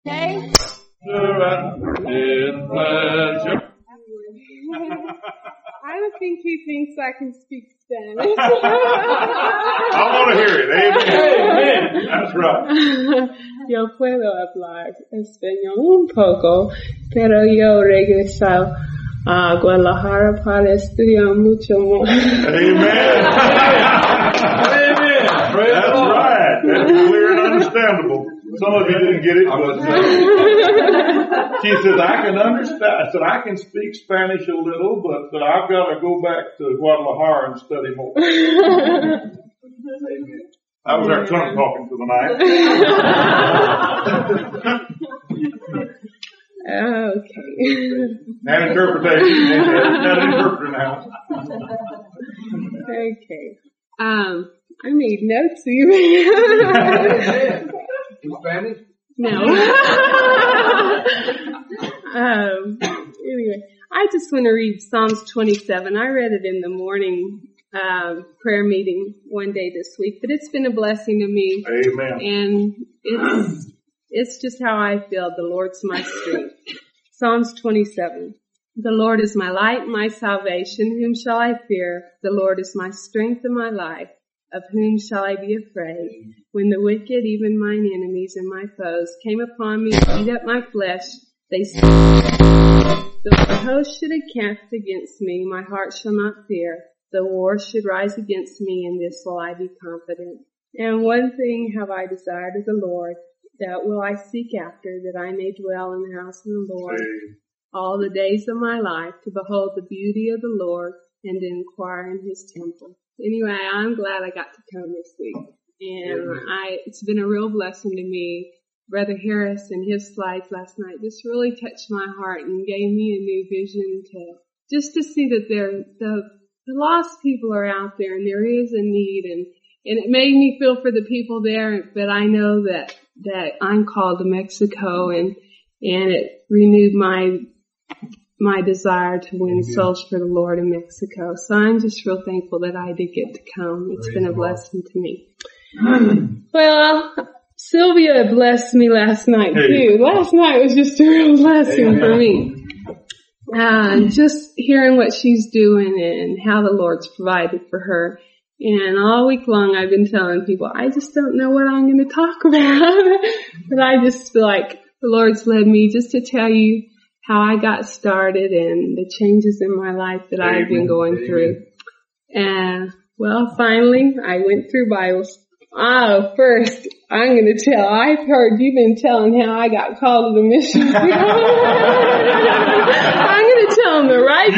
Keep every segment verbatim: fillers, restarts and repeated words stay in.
Okay? In pleasure. I don't think he thinks I can speak Spanish. I want to hear it. Amen. Amen. That's right. Yo puedo hablar español un poco, pero yo regreso a Guadalajara para estudiar mucho más. Amen. Amen. That's right. That's clear and understandable. Some of you didn't get it, but uh, she says, I can understand. I said, I can speak Spanish a little, but, but I've got to go back to Guadalajara and study more. That was our tongue talking for the night. Okay. And interpretation. Got an interpreter now. Okay. Um, I made notes even. In Spanish? No. um, anyway, I just want to read Psalms twenty-seven. I read it in the morning um, prayer meeting one day this week, but it's been a blessing to me. Amen. And it's it's just how I feel. The Lord's my strength. Psalms twenty-seven. The Lord is my light, my salvation. Whom shall I fear? The Lord is my strength and my life. Of whom shall I be afraid? When the wicked, even mine enemies and my foes, came upon me to eat up my flesh, they said, though the host should encamp against me, my heart shall not fear. The war should rise against me, in this will I be confident. And one thing have I desired of the Lord, that will I seek after, that I may dwell in the house of the Lord all the days of my life, to behold the beauty of the Lord and to inquire in his temple. Anyway, I'm glad I got to come this week. And I, it's been a real blessing to me. Brother Harris and his slides last night just really touched my heart and gave me a new vision to, just to see that there, the, the lost people are out there and there is a need, and, and it made me feel for the people there, but I know that, that I'm called to Mexico, and, and it renewed my, my desire to win souls for the Lord in Mexico. So I'm just real thankful that I did get to come. It's been a blessing to me. Well, Sylvia blessed me last night too. Last night was just a real blessing for me. Uh, just hearing what she's doing and how the Lord's provided for her. And all week long I've been telling people, I just don't know what I'm going to talk about. But I just feel like the Lord's led me just to tell you how I got started and the changes in my life that I've been going through. And, well, finally, I went through Bibles. Oh, first, I'm going to tell. I've heard you've been telling how I got called to the mission field. I'm going to tell them the right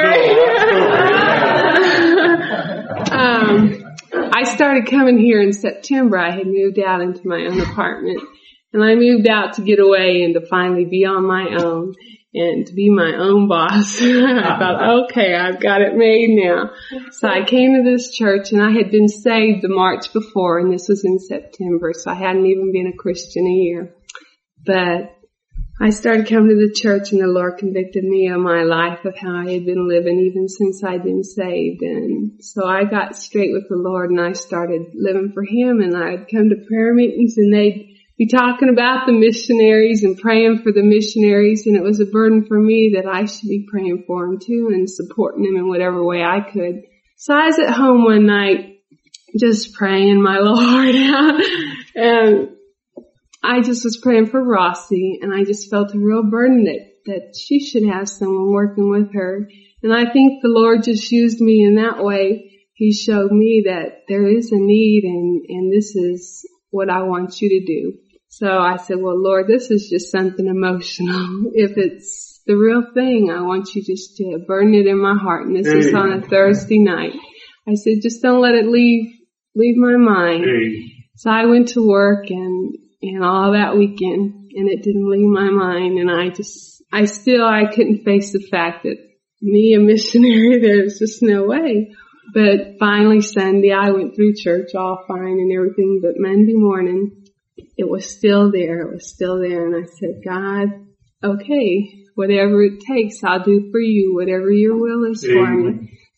story. um, I started coming here in September. I had moved out into my own apartment. And I moved out to get away and to finally be on my own and to be my own boss. I thought, okay, I've got it made now. So I came to this church, and I had been saved the March before, and this was in September, so I hadn't even been a Christian a year. But I started coming to the church, and the Lord convicted me of my life, of how I had been living even since I'd been saved. And so I got straight with the Lord, and I started living for Him, and I'd come to prayer meetings, and they'd be talking about the missionaries and praying for the missionaries, and it was a burden for me that I should be praying for them too and supporting them in whatever way I could. So I was at home one night just praying my little heart out, and I just was praying for Rossi, and I just felt a real burden that, that she should have someone working with her. And I think the Lord just used me in that way. He showed me that there is a need, and, and this is what I want you to do. So I said, well, Lord, this is just something emotional. If it's the real thing, I want you just to burn it in my heart. And this hey. is on a Thursday night. I said, just don't let it leave, leave my mind. Hey. So I went to work and, and all that weekend, and it didn't leave my mind. And I just, I still, I couldn't face the fact that me, a missionary, there's just no way. But finally Sunday, I went through church all fine and everything, but Monday morning, it was still there. It was still there. And I said, God, okay, whatever it takes, I'll do for you, whatever your will is for me.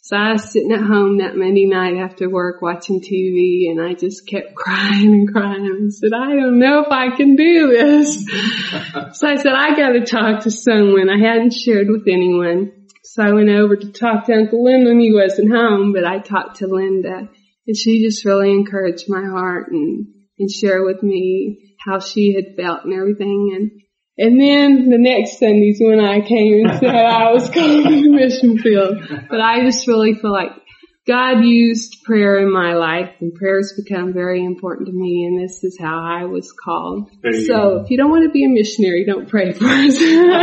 So I was sitting at home that Monday night after work watching T V, and I just kept crying and crying. I said, I don't know if I can do this. So I said, I got to talk to someone. I hadn't shared with anyone. So I went over to talk to Uncle Lyndon. He wasn't home, but I talked to Linda, and she just really encouraged my heart and, and shared with me how she had felt and everything. And And then the next Sunday's when I came and said I was called to the mission field. But I just really feel like God used prayer in my life, and prayer's become very important to me, and this is how I was called. So go. If you don't want to be a missionary, don't pray for us.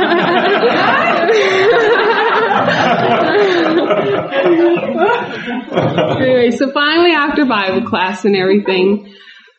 Anyway, so finally after Bible class and everything,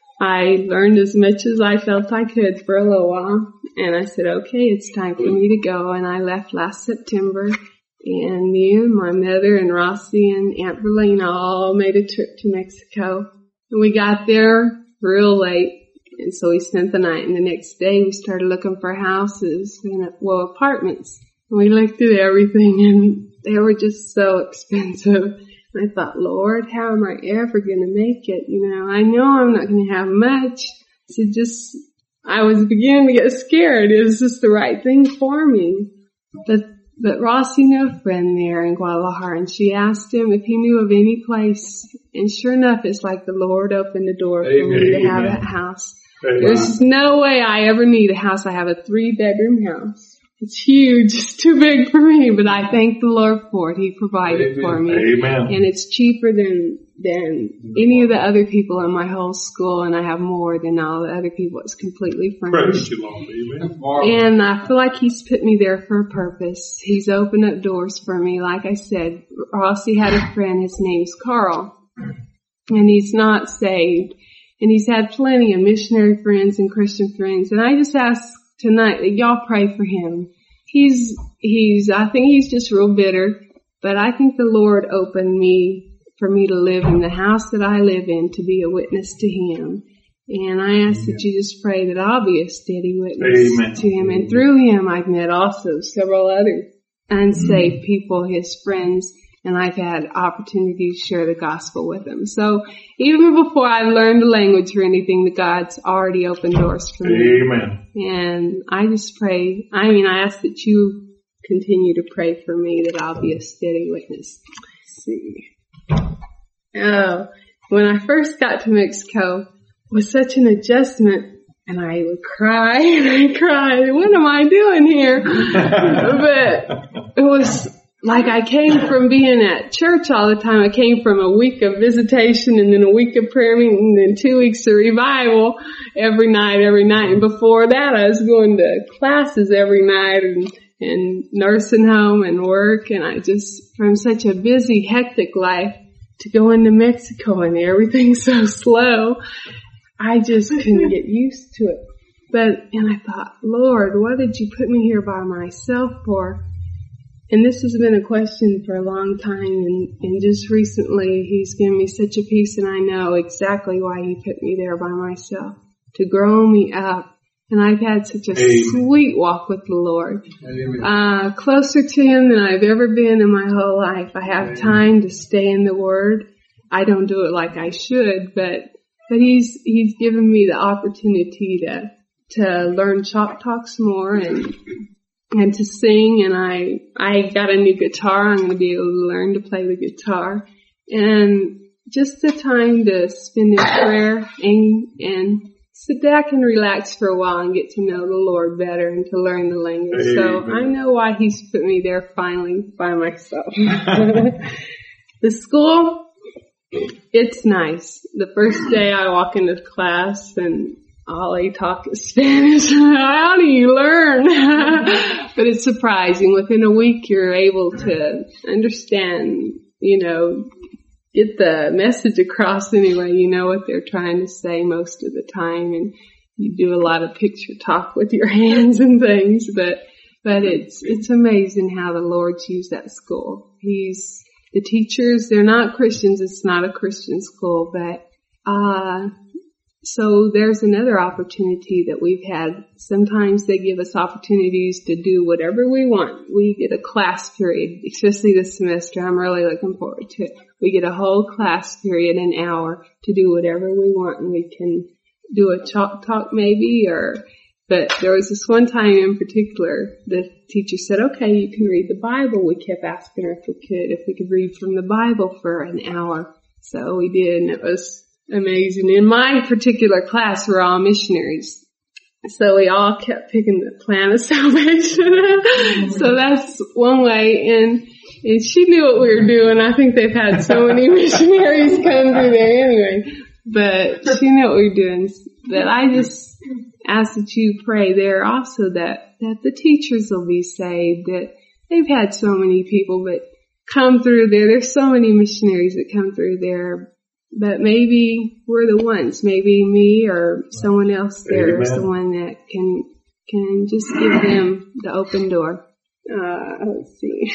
I learned as much as I felt I could for a little while. And I said, okay, it's time for me to go. And I left last September. And me and my mother and Rossi and Aunt Berlina all made a trip to Mexico. And we got there real late. And so we spent the night. And the next day we started looking for houses and, well, apartments. And we looked at everything, and they were just so expensive. And I thought, Lord, how am I ever going to make it? You know, I know I'm not going to have much. So just, I was beginning to get scared. Is this the right thing for me? But, but Rossi knew a friend there in Guadalajara, and she asked him if he knew of any place. And sure enough, it's like the Lord opened the door for Amen. me to have that house. Amen. There's no way I ever need a house. I have a three bedroom house. It's huge. It's too big for me, but I thank the Lord for it. He provided Amen. for me. Amen. And it's cheaper than, than any of the other people in my whole school, and I have more than all the other people. It's completely furnished. Praise you, Lord. Amen. And I feel like He's put me there for a purpose. He's opened up doors for me. Like I said, Rossi had a friend. His name's Carl. And he's not saved. And he's had plenty of missionary friends and Christian friends. And I just ask tonight that y'all pray for him. He's, he's, I think he's just real bitter, but I think the Lord opened me for me to live in the house that I live in, to be a witness to Him. And I ask Amen. that you just pray that I'll be a steady witness Amen. to Him. And through Him, I've met also several other unsaved mm. people, His friends, and I've had opportunity to share the gospel with them. So even before I learned the language or anything, the God's already opened doors for me. Amen. And I just pray, I mean, I ask that you continue to pray for me, that I'll be a steady witness. Let's see. Oh, when I first got to Mexico, it was such an adjustment. And I would cry and I cried. What am I doing here? But it was like I came from being at church all the time. I came from a week of visitation and then a week of prayer meeting and then two weeks of revival every night, every night. And before that, I was going to classes every night and, and nursing home and work. And I just, from such a busy, hectic life to go into Mexico and everything's so slow, I just couldn't get used to it. But, and I thought, Lord, what did you put me here by myself for? And this has been a question for a long time, and, and just recently He's given me such a peace, and I know exactly why He put me there by myself, to grow me up. And I've had such a Amen. sweet walk with the Lord, uh, closer to Him than I've ever been in my whole life. I have Amen. time to stay in the Word. I don't do it like I should, but but He's He's given me the opportunity to to learn Choctaw more and. and to sing, and I, I got a new guitar. I'm going to be able to learn to play the guitar. And just the time to spend in prayer and, and sit back and relax for a while and get to know the Lord better and to learn the language. Amen. So I know why He's put me there finally by myself. The school, it's nice. The first day I walk into class and all they talk is Spanish. How do you learn? But it's surprising. Within a week, you're able to understand, you know, get the message across anyway. You know what they're trying to say most of the time, and you do a lot of picture talk with your hands and things. But but it's it's amazing how the Lord's used that school. He's the teachers. They're not Christians. It's not a Christian school, but uh so there's another opportunity that we've had. Sometimes they give us opportunities to do whatever we want. We get a class period, especially this semester. I'm really looking forward to it. We get a whole class period, an hour, to do whatever we want, and we can do a chalk talk maybe, or, but there was this one time in particular, the teacher said, okay, you can read the Bible. We kept asking her if we could, if we could read from the Bible for an hour. So we did, and it was amazing. In my particular class, we're all missionaries. So we all kept picking the plan of salvation. So that's one way. And, and she knew what we were doing. I think they've had so many missionaries come through there anyway. But she knew what we were doing. But I just ask that you pray there also that, that the teachers will be saved, that they've had so many people that come through there. There's so many missionaries that come through there. But maybe we're the ones, maybe me or someone else there Amen. Is the one that can, can just give them the open door. Uh, let's see.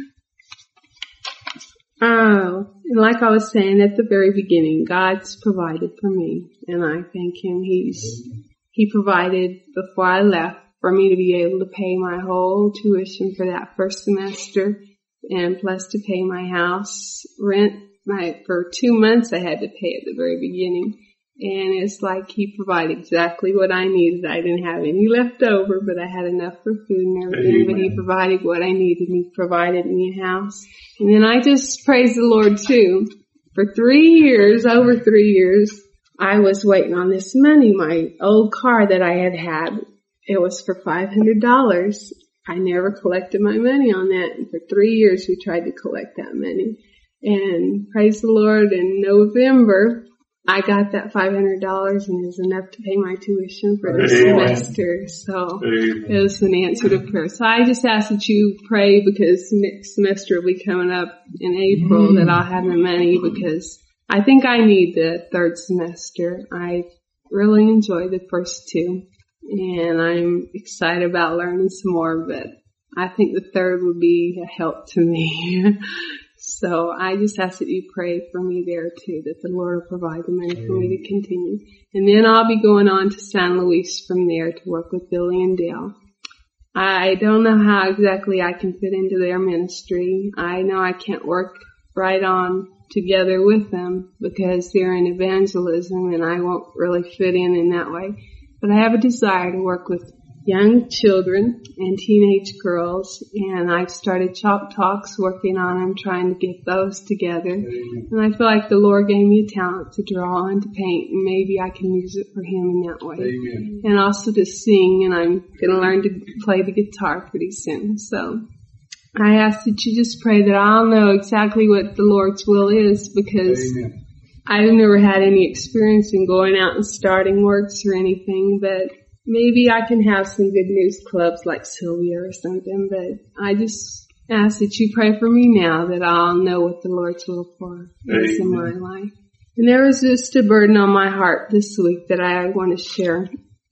Oh, and like I was saying at the very beginning, God's provided for me, and I thank Him. He's, He provided before I left for me to be able to pay my whole tuition for that first semester, and plus to pay my house rent. My, for two months I had to pay at the very beginning, and it's like He provided exactly what I needed. I didn't have any left over, but I had enough for food and everything. Amen. But He provided what I needed. He provided me a house. And then I just praise the Lord too. For three years, over three years, I was waiting on this money. My old car that I had had, it was for five hundred dollars. I never collected my money on that. And for three years we tried to collect that money. And praise the Lord, in November, I got that five hundred dollars, and it was enough to pay my tuition for the Amen. Semester. So Amen. It was an answer to prayer. So I just ask that you pray, because next semester will be coming up in April, mm. that I'll have the money, because I think I need the third semester. I really enjoyed the first two, and I'm excited about learning some more, but I think the third would be a help to me. So I just ask that you pray for me there too, that the Lord will provide the money for me to continue. And then I'll be going on to San Luis from there to work with Billy and Dale. I don't know how exactly I can fit into their ministry. I know I can't work right on together with them because they're in evangelism and I won't really fit in in that way. But I have a desire to work with young children and teenage girls, and I've started Chalk Talks, working on them, trying to get those together. Amen. And I feel like the Lord gave me a talent to draw and to paint, and maybe I can use it for Him in that way. Amen. And also to sing, and I'm going to learn to play the guitar pretty soon. So I ask that you just pray that I'll know exactly what the Lord's will is, because Amen. I've never had any experience in going out and starting works or anything, but maybe I can have some good news clubs like Sylvia or something, but I just ask that you pray for me now, that I'll know what the Lord's will for is in my life. And there was just a burden on my heart this week that I want to share.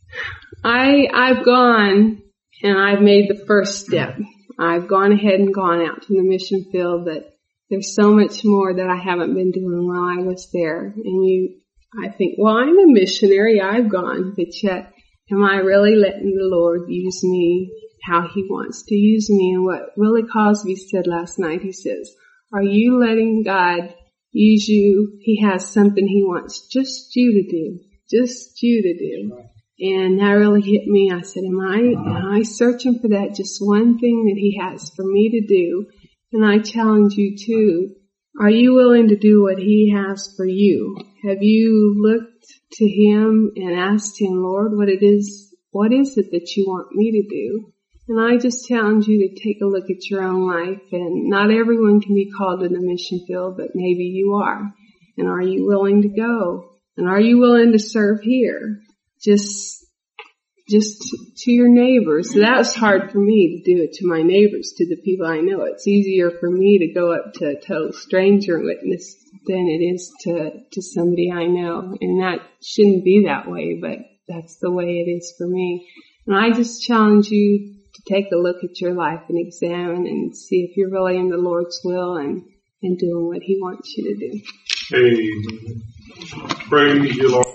I, I've gone and I've made the first step. I've gone ahead and gone out to the mission field, but there's so much more that I haven't been doing while I was there. And you, I think, well, I'm a missionary. I've gone, but yet, am I really letting the Lord use me how He wants to use me? And what Willie Cosby said last night, he says, are you letting God use you? He has something He wants just you to do, just you to do. And that really hit me. I said, am I, am I searching for that just one thing that He has for me to do? And I challenge you too. Are you willing to do what He has for you? Have you looked to Him and asked Him, Lord, what it is, what is it that you want me to do? And I just challenge you to take a look at your own life, and not everyone can be called to the mission field, but maybe you are. And are you willing to go? And are you willing to serve here? Just, just to your neighbors. That was hard for me to do it to my neighbors, to the people I know. It's easier for me to go up to a total stranger and witness than it is to, to somebody I know. And that shouldn't be that way, but that's the way it is for me. And I just challenge you to take a look at your life and examine and see if you're really in the Lord's will and, and doing what He wants you to do. Amen. Praise you, Lord.